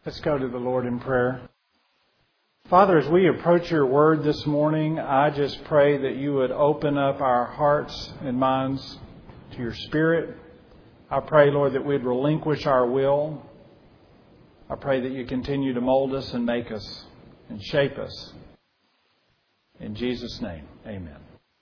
Let's go to the Lord in prayer. Father, as we approach your word this morning, I just pray that you would open up our hearts and minds to your Spirit. I pray, Lord, that we'd relinquish our will. I pray that you continue to mold us and make us and shape us. In Jesus' name, amen.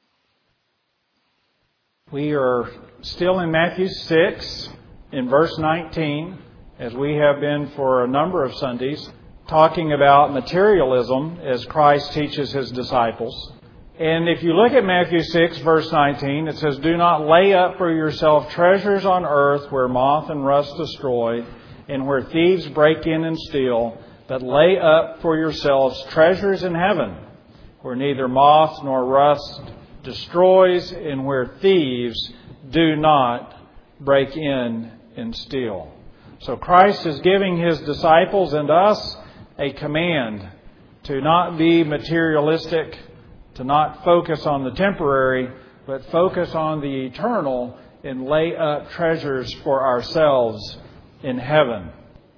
We are still in Matthew 6, in verse 19. As we have been for a number of Sundays, talking about materialism as Christ teaches his disciples. And if you look at Matthew 6, verse 19, it says, "Do not lay up for yourself treasures on earth where moth and rust destroy, and where thieves break in and steal, but lay up for yourselves treasures in heaven, where neither moth nor rust destroys, and where thieves do not break in and steal." So Christ is giving his disciples and us a command to not be materialistic, to not focus on the temporary, but focus on the eternal and lay up treasures for ourselves in heaven.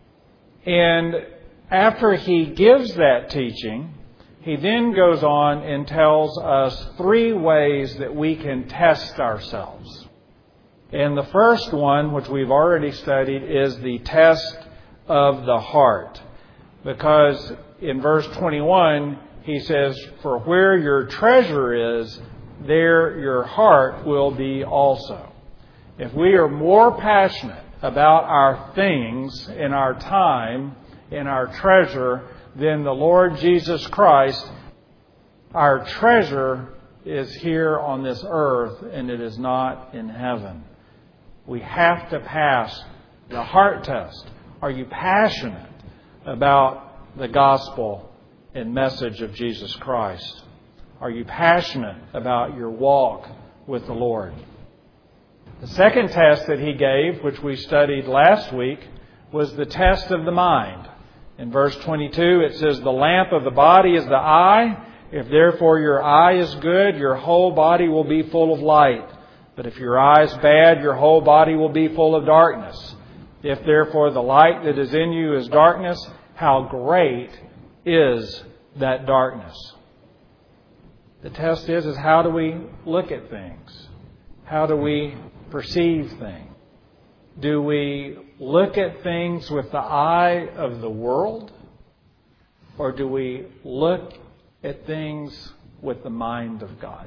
And after he gives that teaching, he then goes on and tells us 3 ways that we can test ourselves. And the first one, which we've already studied, is the test of the heart. Because in verse 21, he says, "For where your treasure is, there your heart will be also." If we are more passionate about our things and our time and our treasure than the Lord Jesus Christ, our treasure is here on this earth and it is not in heaven. We have to pass the heart test. Are you passionate about the gospel and message of Jesus Christ? Are you passionate about your walk with the Lord? The second test that he gave, which we studied last week, was the test of the mind. In verse 22, it says, "The lamp of the body is the eye. If therefore your eye is good, your whole body will be full of light. But if your eye is bad, your whole body will be full of darkness. If therefore the light that is in you is darkness, how great is that darkness?" The test is how do we look at things? How do we perceive things? Do we look at things with the eye of the world? Or do we look at things with the mind of God?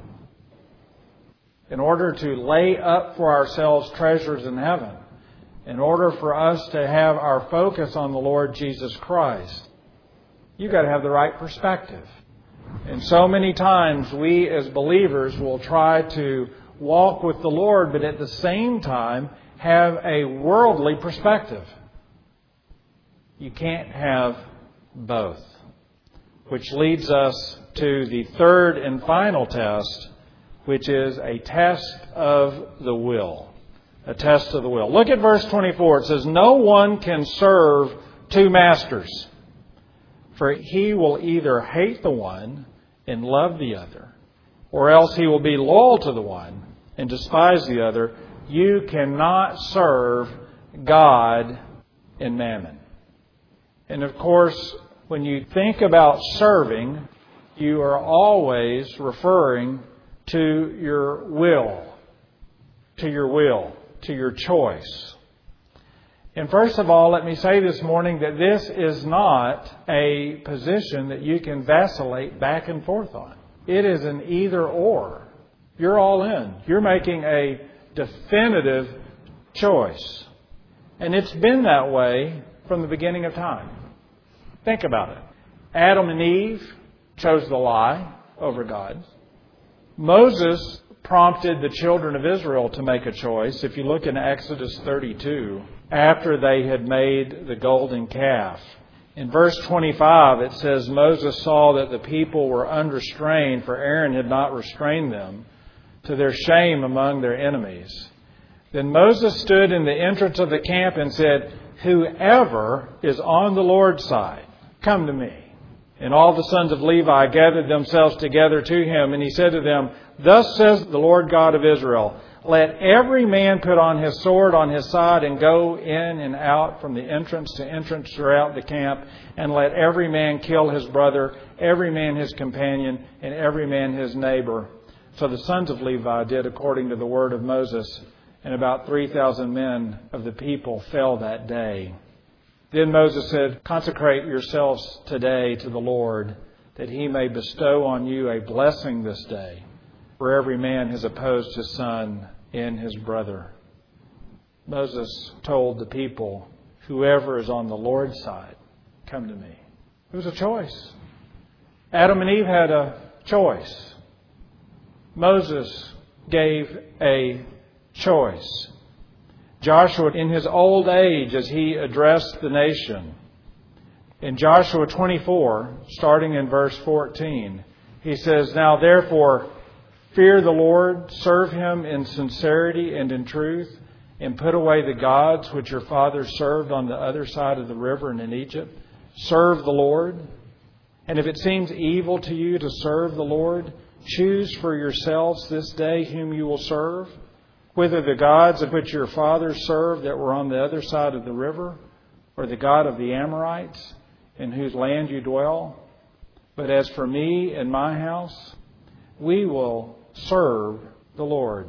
In order to lay up for ourselves treasures in heaven, in order for us to have our focus on the Lord Jesus Christ, you've got to have the right perspective. And so many times we as believers will try to walk with the Lord, but at the same time have a worldly perspective. You can't have both. Which leads us to the third and final test, which is a test of the will. A test of the will. Look at verse 24. It says, "No one can serve 2 masters, for he will either hate the one and love the other, or else he will be loyal to the one and despise the other. You cannot serve God and mammon." And of course, when you think about serving, you are always referring to your will, to your choice. And first of all, let me say this morning that this is not a position that you can vacillate back and forth on. It is an either or. You're all in. You're making a definitive choice. And it's been that way from the beginning of time. Think about it. Adam and Eve chose the lie over God. Moses prompted the children of Israel to make a choice. If you look in Exodus 32, after they had made the golden calf, in verse 25 it says, "Moses saw that the people were unrestrained, for Aaron had not restrained them, to their shame among their enemies. Then Moses stood in the entrance of the camp and said, 'Whoever is on the Lord's side, come to me.' And all the sons of Levi gathered themselves together to him, and he said to them, 'Thus says the Lord God of Israel, Let every man put on his sword on his side and go in and out from the entrance to entrance throughout the camp. And let every man kill his brother, every man his companion, and every man his neighbor. So the sons of Levi did according to the word of Moses. And about 3,000 men of the people fell that day. Then Moses said, consecrate yourselves today to the Lord, that he may bestow on you a blessing this day. For every man has opposed his son and his brother. Moses told the people, whoever is on the Lord's side, come to me. It was a choice. Adam and Eve had a choice. Moses gave a choice. Joshua, in his old age, as he addressed the nation, in Joshua 24, starting in verse 14, he says, now therefore, fear the Lord, serve him in sincerity and in truth, and put away the gods which your fathers served on the other side of the river and in Egypt. Serve the Lord. And if it seems evil to you to serve the Lord, choose for yourselves this day whom you will serve, whether the gods of which your fathers served that were on the other side of the river, or the God of the Amorites, in whose land you dwell. But as for me and my house, we will serve the Lord.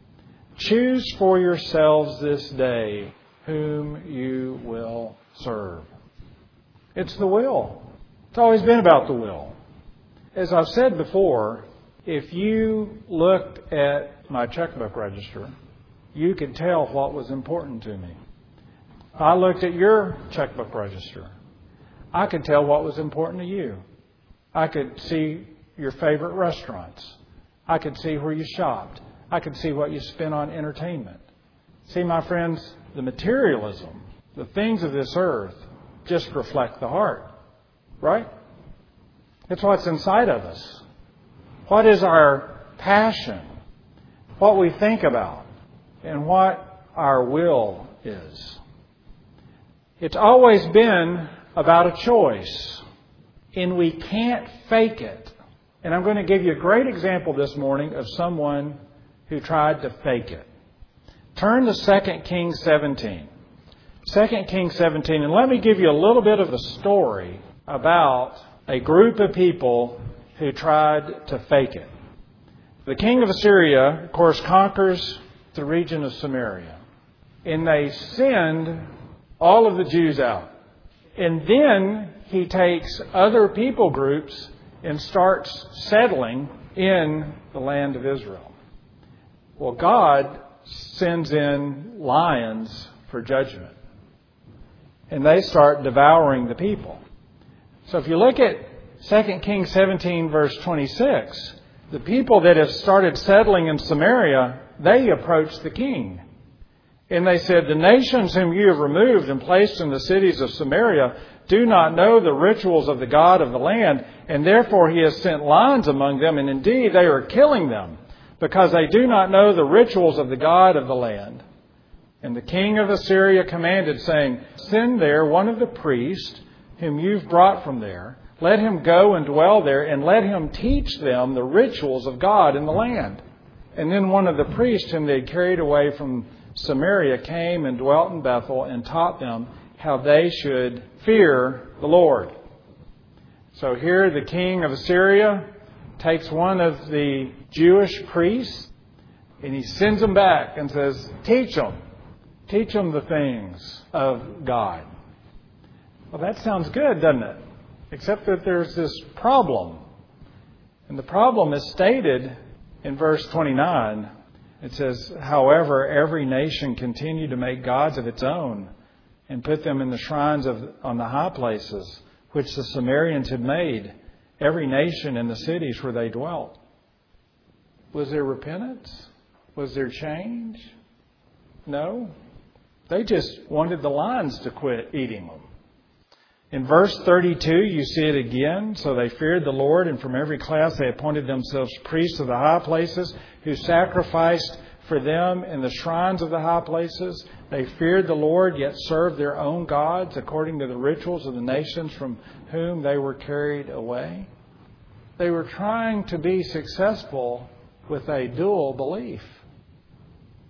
Choose for yourselves this day whom you will serve. It's the will. It's always been about the will. As I've said before, if you looked at my checkbook register, you could tell what was important to me. If I looked at your checkbook register, I could tell what was important to you. I could see your favorite restaurants. I could see where you shopped. I could see what you spent on entertainment. See, my friends, the materialism, the things of this earth, just reflect the heart. Right? It's what's inside of us. What is our passion? What we think about? And what our will is. It's always been about a choice. And we can't fake it. And I'm going to give you a great example this morning of someone who tried to fake it. Turn to 2 Kings 17. 2 Kings 17. And let me give you a little bit of a story about a group of people who tried to fake it. The king of Assyria, of course, conquers the region of Samaria. And they send all of the Jews out. And then he takes other people groups and starts settling in the land of Israel. Well, God sends in lions for judgment. And they start devouring the people. So if you look at 2 Kings 17, verse 26, the people that have started settling in Samaria, they approached the king. And they said, the nations whom you have removed and placed in the cities of Samaria do not know the rituals of the God of the land, and therefore he has sent lions among them, and indeed they are killing them, because they do not know the rituals of the God of the land. And the king of Assyria commanded, saying, send there one of the priests whom you've brought from there. Let him go and dwell there, and let him teach them the rituals of God in the land. And then one of the priests whom they had carried away from Samaria came and dwelt in Bethel and taught them how they should fear the Lord. So here the king of Assyria takes one of the Jewish priests and he sends them back and says, teach them the things of God. Well, that sounds good, doesn't it? Except that there's this problem. And the problem is stated in verse 29. It says, however, every nation continued to make gods of its own and put them in the shrines on the high places, which the Sumerians had made, every nation in the cities where they dwelt. Was there repentance? Was there change? No. They just wanted the lions to quit eating them. In verse 32, you see it again. So they feared the Lord, and from every class they appointed themselves priests of the high places, who sacrificed for them in the shrines of the high places. They feared the Lord, yet served their own gods according to the rituals of the nations from whom they were carried away. They were trying to be successful with a dual belief.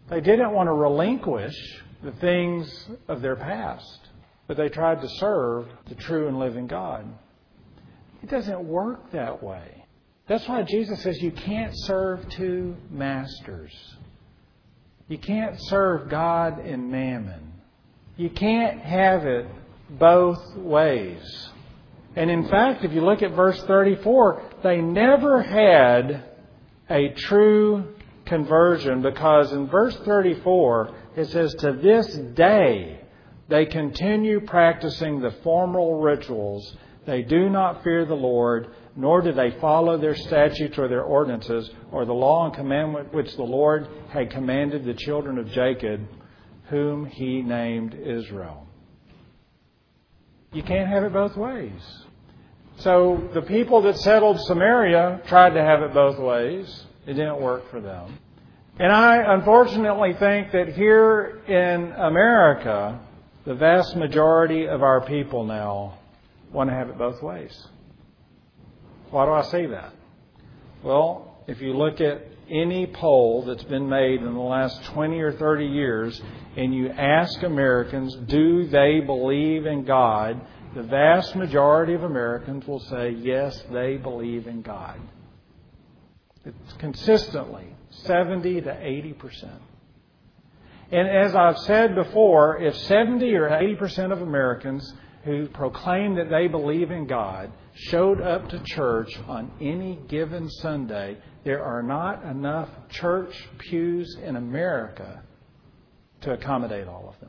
They didn't want to relinquish the things of their past, but they tried to serve the true and living God. It doesn't work that way. That's why Jesus says you can't serve two masters. You can't serve God and mammon. You can't have it both ways. And in fact, if you look at verse 34, they never had a true conversion, because in verse 34 it says, to this day they continue practicing the formal rituals. They do not fear the Lord, nor do they follow their statutes or their ordinances or the law and commandment which the Lord had commanded the children of Jacob, whom He named Israel. You can't have it both ways. So the people that settled Samaria tried to have it both ways. It didn't work for them. And I unfortunately think that here in America, the vast majority of our people now want to have it both ways. Why do I say that? Well, if you look at any poll that's been made in the last 20 or 30 years and you ask Americans, do they believe in God? The vast majority of Americans will say, yes, they believe in God. It's consistently 70 to 80%. And as I've said before, if 70 or 80% of Americans who proclaim that they believe in God showed up to church on any given Sunday, there are not enough church pews in America to accommodate all of them.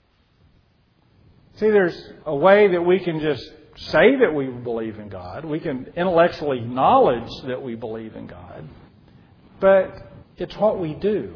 See, there's a way that we can just say that we believe in God. We can intellectually acknowledge that we believe in God. But it's what we do.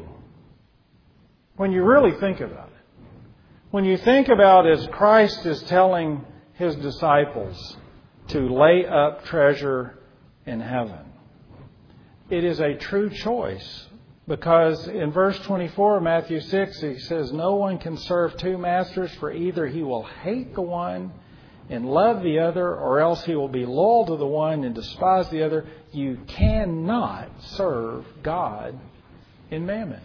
When you really think about it. When you think about as Christ is telling His disciples to lay up treasure in heaven, it is a true choice. Because in verse 24 of Matthew 6, He says, no one can serve two masters, for either he will hate the one and love the other, or else he will be loyal to the one and despise the other. You cannot serve God and mammon.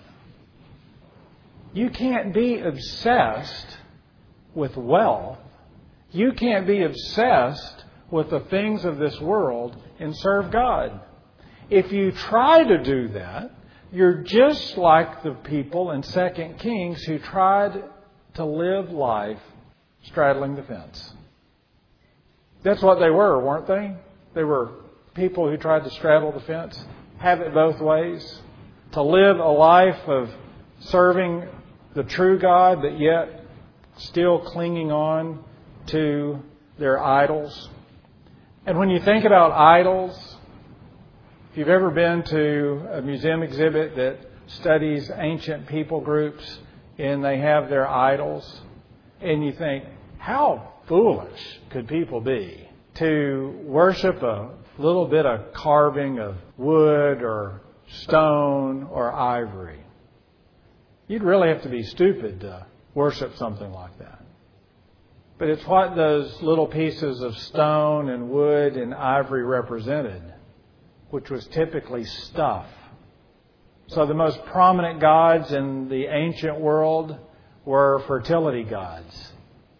You can't be obsessed with wealth. You can't be obsessed with the things of this world and serve God. If you try to do that, you're just like the people in 2 Kings who tried to live life straddling the fence. That's what they were, weren't they? They were people who tried to straddle the fence, have it both ways, to live a life of serving the true God, but yet still clinging on to their idols. And when you think about idols, if you've ever been to a museum exhibit that studies ancient people groups and they have their idols, and you think, how foolish could people be to worship a little bit of carving of wood or stone or ivory? You'd really have to be stupid to worship something like that. But it's what those little pieces of stone and wood and ivory represented, which was typically stuff. So the most prominent gods in the ancient world were fertility gods.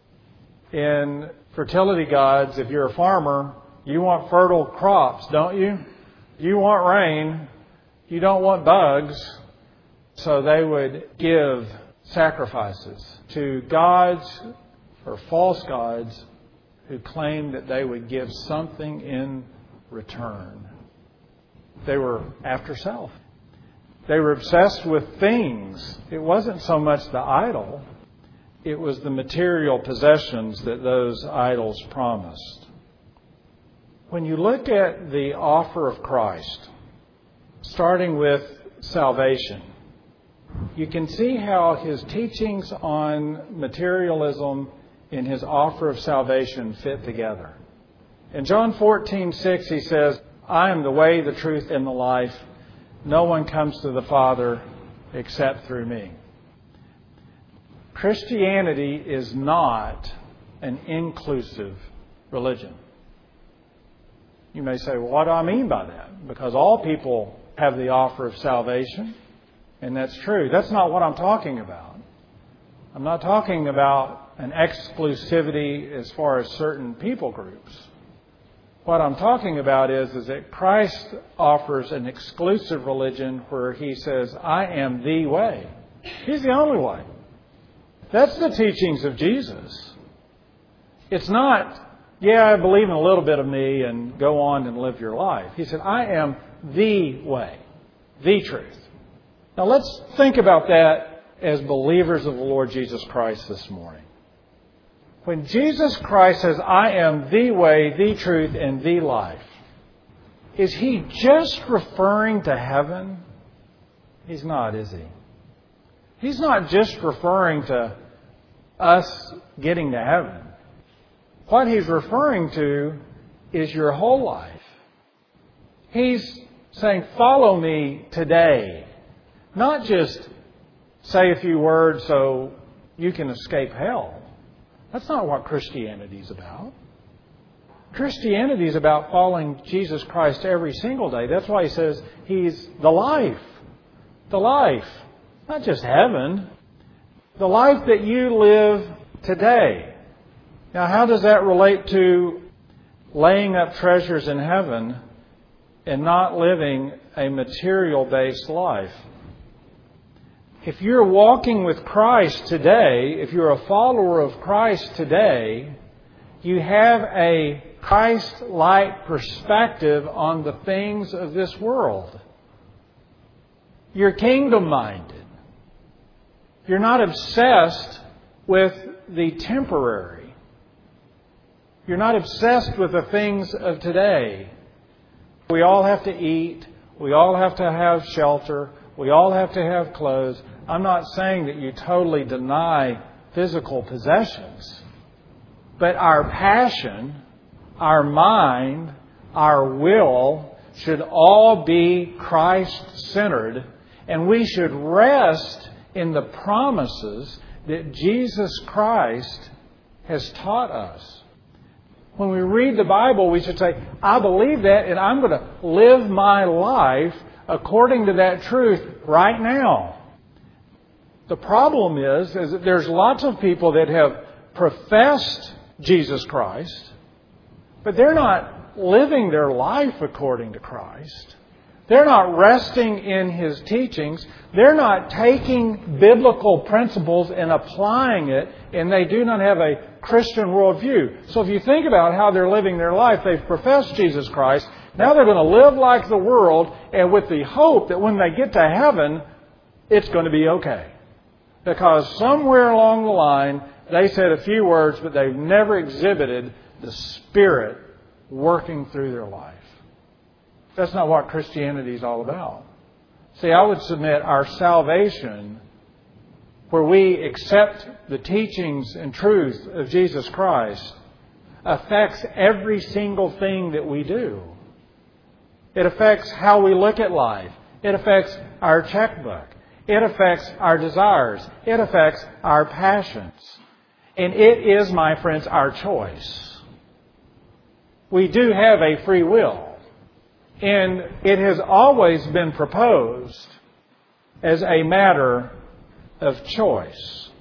In fertility gods, if you're a farmer, you want fertile crops, don't you? You want rain. You don't want bugs. So they would give sacrifices to gods or false gods who claimed that they would give something in return. They were after self. They were obsessed with things. It wasn't so much the idol. It was the material possessions that those idols promised. When you look at the offer of Christ, starting with salvation, you can see how His teachings on materialism and His offer of salvation fit together. In John 14:6, He says, I am the way, the truth, and the life. No one comes to the Father except through me. Christianity is not an inclusive religion. You may say, well, what do I mean by that? Because all people have the offer of salvation. And that's true. That's not what I'm talking about. I'm not talking about an exclusivity as far as certain people groups. What I'm talking about is that Christ offers an exclusive religion where He says, I am the way. He's the only way. That's the teachings of Jesus. It's not, I believe in a little bit of me and go on and live your life. He said, I am the way, the truth. Now let's think about that as believers of the Lord Jesus Christ this morning. When Jesus Christ says, I am the way, the truth, and the life, is He just referring to heaven? He's not, is He? He's not just referring to us getting to heaven. What He's referring to is your whole life. He's saying, follow me today. Not just say a few words so you can escape hell. That's not what Christianity is about. Christianity is about following Jesus Christ every single day. That's why He says He's the life. The life. Not just heaven. The life that you live today. Now, how does that relate to laying up treasures in heaven and not living a material-based life? If you're walking with Christ today, if you're a follower of Christ today, you have a Christ-like perspective on the things of this world. You're kingdom-minded. You're not obsessed with the temporary. You're not obsessed with the things of today. We all have to eat. We all have to have shelter. We all have to have clothes. I'm not saying that you totally deny physical possessions. But our passion, our mind, our will should all be Christ-centered. And we should rest in the promises that Jesus Christ has taught us. When we read the Bible, we should say, I believe that and I'm going to live my life according to that truth right now. The problem is that there's lots of people that have professed Jesus Christ, but they're not living their life according to Christ. They're not resting in His teachings. They're not taking biblical principles and applying it, and they do not have a Christian worldview. So if you think about how they're living their life, they've professed Jesus Christ. Now they're going to live like the world, and with the hope that when they get to heaven, it's going to be okay. Because somewhere along the line, they said a few words, but they've never exhibited the Spirit working through their life. That's not what Christianity is all about. See, I would submit our salvation, where we accept the teachings and truth of Jesus Christ, affects every single thing that we do. It affects how we look at life. It affects our checkbook. It affects our desires. It affects our passions. And it is, my friends, our choice. We do have a free will. And it has always been proposed as a matter of choice.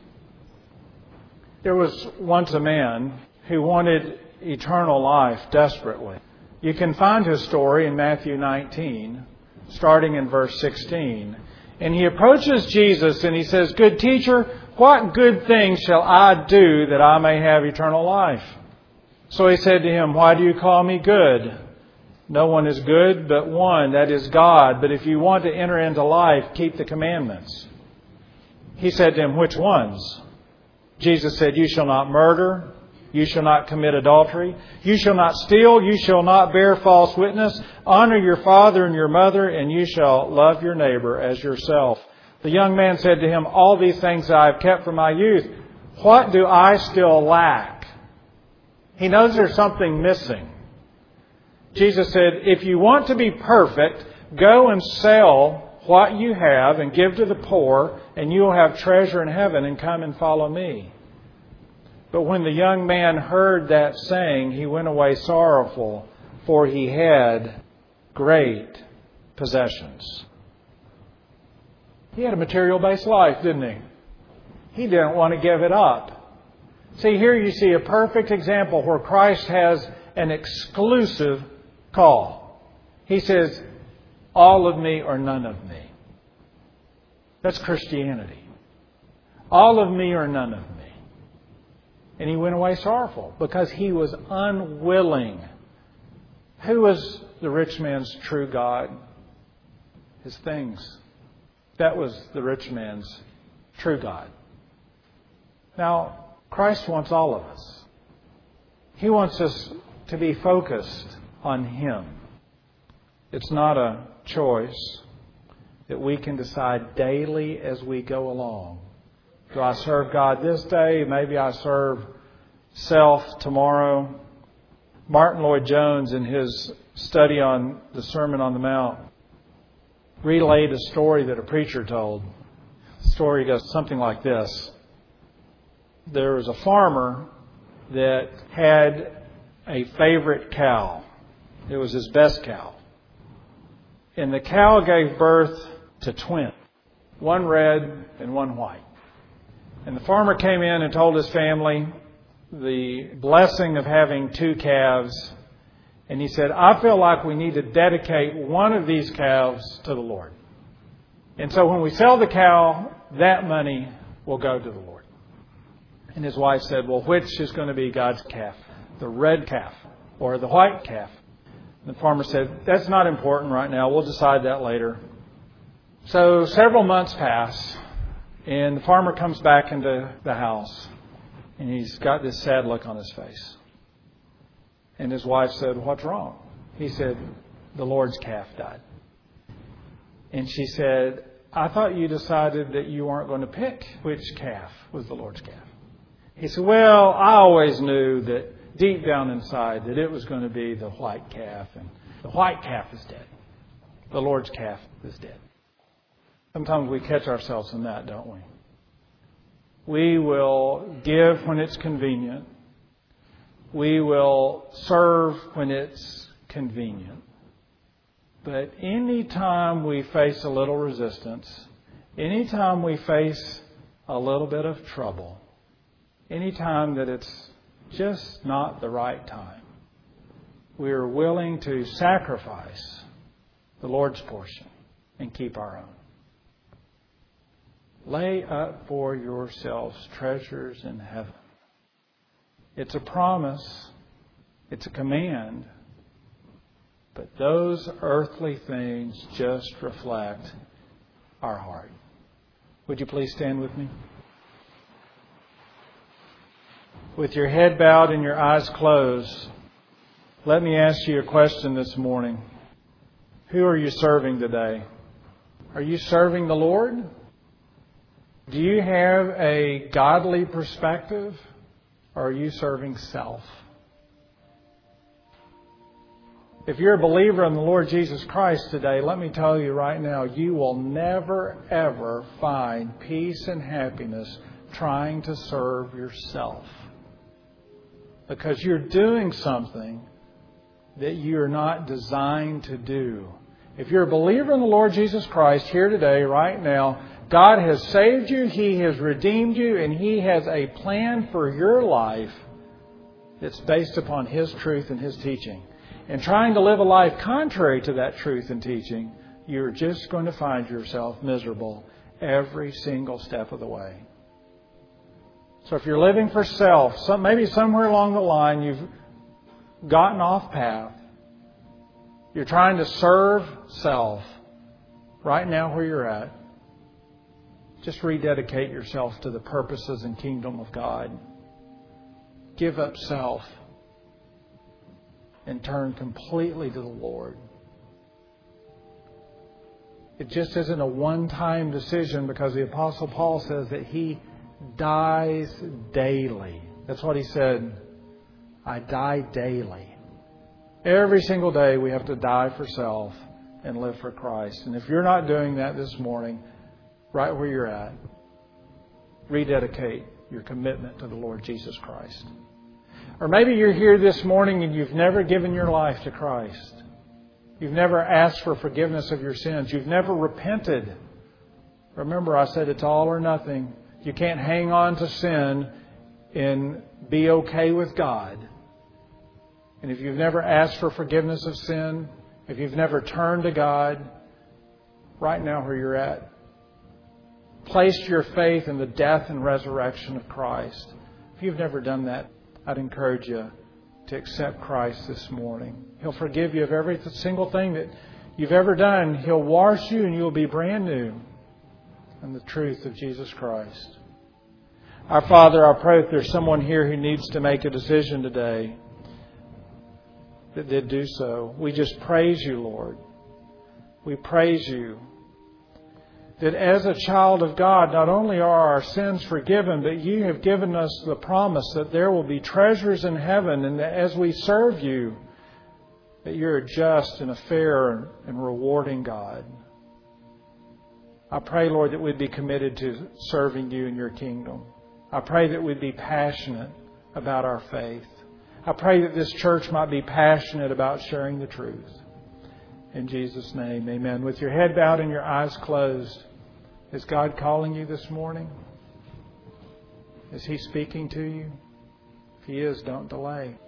There was once a man who wanted eternal life desperately. You can find his story in Matthew 19, starting in verse 16. And he approaches Jesus and he says, Good teacher, what good thing shall I do that I may have eternal life? So he said to him, Why do you call me good? No one is good but one, that is God. But if you want to enter into life, keep the commandments. He said to him, Which ones? Jesus said, You shall not murder. You shall not commit adultery. You shall not steal. You shall not bear false witness. Honor your father and your mother, and you shall love your neighbor as yourself. The young man said to him, All these things I have kept from my youth. What do I still lack? He knows there's something missing. Jesus said, If you want to be perfect, go and sell what you have and give to the poor, and you will have treasure in heaven, and come and follow me. But when the young man heard that saying, he went away sorrowful, for he had great possessions. He had a material-based life, didn't he? He didn't want to give it up. See, here you see a perfect example where Christ has an exclusive call. He says, all of me or none of me. That's Christianity. All of me or none of me. And he went away sorrowful because he was unwilling. Who was the rich man's true God? His things. That was the rich man's true God. Now, Christ wants all of us. He wants us to be focused on Him. It's not a choice that we can decide daily as we go along. Do I serve God this day? Maybe I serve self tomorrow. Martin Lloyd-Jones, in his study on the Sermon on the Mount, relayed a story that a preacher told. The story goes something like this. There was a farmer that had a favorite cow. It was his best cow. And the cow gave birth to twins, one red and one white. And the farmer came in and told his family the blessing of having two calves. And he said, I feel like we need to dedicate one of these calves to the Lord. And so when we sell the cow, that money will go to the Lord. And his wife said, well, which is going to be God's calf? The red calf or the white calf? And the farmer said, that's not important right now. We'll decide that later. So several months pass, and the farmer comes back into the house, and he's got this sad look on his face. And his wife said, what's wrong? He said, the Lord's calf died. And she said, I thought you decided that you weren't going to pick which calf was the Lord's calf. He said, well, I always knew that deep down inside that it was going to be the white calf, and the white calf is dead. The Lord's calf is dead. Sometimes we catch ourselves in that, don't we? We will give when it's convenient. We will serve when it's convenient. But any time we face a little resistance, any time we face a little bit of trouble, any time that it's just not the right time, we are willing to sacrifice the Lord's portion and keep our own. Lay up for yourselves treasures in heaven. It's a promise. It's a command. But those earthly things just reflect our heart. Would you please stand with me? With your head bowed and your eyes closed, let me ask you a question this morning. Who are you serving today? Are you serving the Lord? Do you have a godly perspective, or are you serving self? If you're a believer in the Lord Jesus Christ today, let me tell you right now, you will never, ever find peace and happiness trying to serve yourself. Because you're doing something that you're not designed to do. If you're a believer in the Lord Jesus Christ here today, right now, God has saved you, He has redeemed you, and He has a plan for your life that's based upon His truth and His teaching. And trying to live a life contrary to that truth and teaching, you're just going to find yourself miserable every single step of the way. So if you're living for self, maybe somewhere along the line you've gotten off path, you're trying to serve self right now where you're at, just rededicate yourself to the purposes and kingdom of God. Give up self and turn completely to the Lord. It just isn't a one-time decision, because the Apostle Paul says that he dies daily. That's what he said. I die daily. Every single day we have to die for self and live for Christ. And if you're not doing that this morning, right where you're at, rededicate your commitment to the Lord Jesus Christ. Or maybe you're here this morning and you've never given your life to Christ. You've never asked for forgiveness of your sins. You've never repented Remember, I said it's all or nothing. You can't hang on to sin and be okay with God. And if you've never asked for forgiveness of sin, if you've never turned to God, right now where you're at, placed your faith in the death and resurrection of Christ. If you've never done that, I'd encourage you to accept Christ this morning. He'll forgive you of every single thing that you've ever done. He'll wash you and you'll be brand new in the truth of Jesus Christ. Our Father, I pray if there's someone here who needs to make a decision today, that they'd do so. We just praise you, Lord. We praise you that as a child of God, not only are our sins forgiven, but you have given us the promise that there will be treasures in heaven, and that as we serve you, that you're a just and a fair and rewarding God. I pray, Lord, that we'd be committed to serving you in your kingdom. I pray that we'd be passionate about our faith. I pray that this church might be passionate about sharing the truth. In Jesus' name, amen. With your head bowed and your eyes closed, is God calling you this morning? Is He speaking to you? If He is, don't delay.